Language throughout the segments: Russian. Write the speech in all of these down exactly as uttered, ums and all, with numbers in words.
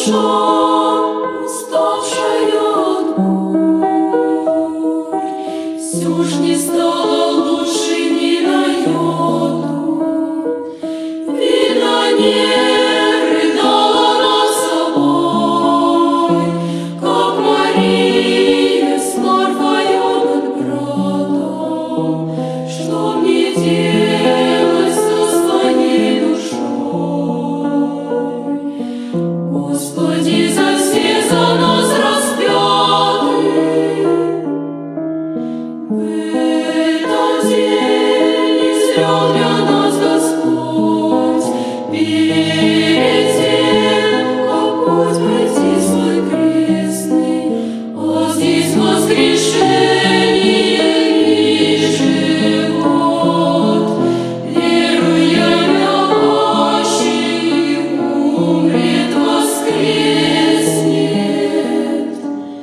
душа, уставшая от бурь, все ж не стало лучше ни на йоту. Видно, не рыдала над собой, как Мария с Марфою над братом. Что мне делать со своей душой? Господи, за все за нас распяты. В этот день изрек для нас Господь, перед тем, как путь пройти свой крестный, а здесь воскрешение и живот. Веруя мягче, умрет, воскреснет.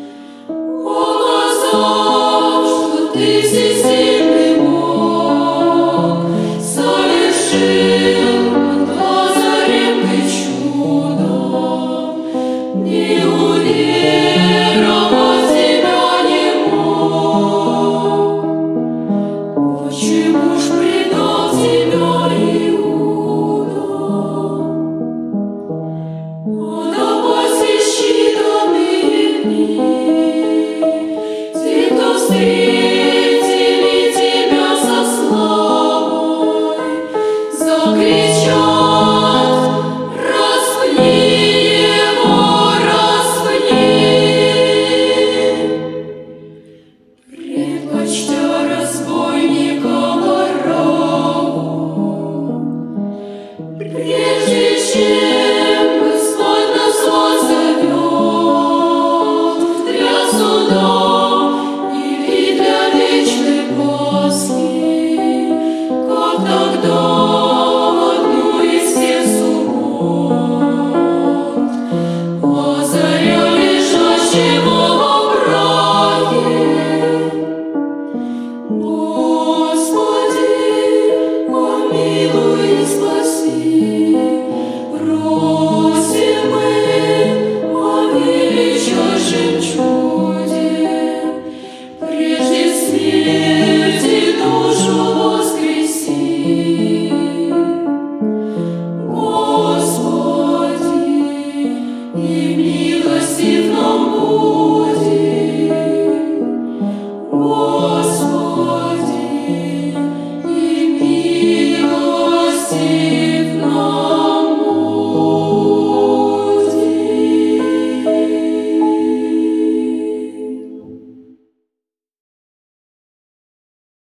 Показав, что Ты всесильный Бог, совершил над Лазарем Ты чудо. Не уверовать в Тебя не мог. Почему ж предал Тебя Иуда? О, да посещенные дни, те, кто встретили Тебя со славой, закричат: распни его, распни! Предпочтя разбойника ворогу, прежде чем Господь нас воззовет для суда или для вечной Пасхи, как тогда в одну из всех суббот, Лазаря, лежащего во прахе. Господи, помилуй и спаси, просим мы о величайшем чуде, прежде смерти душу воскреси. Господи, и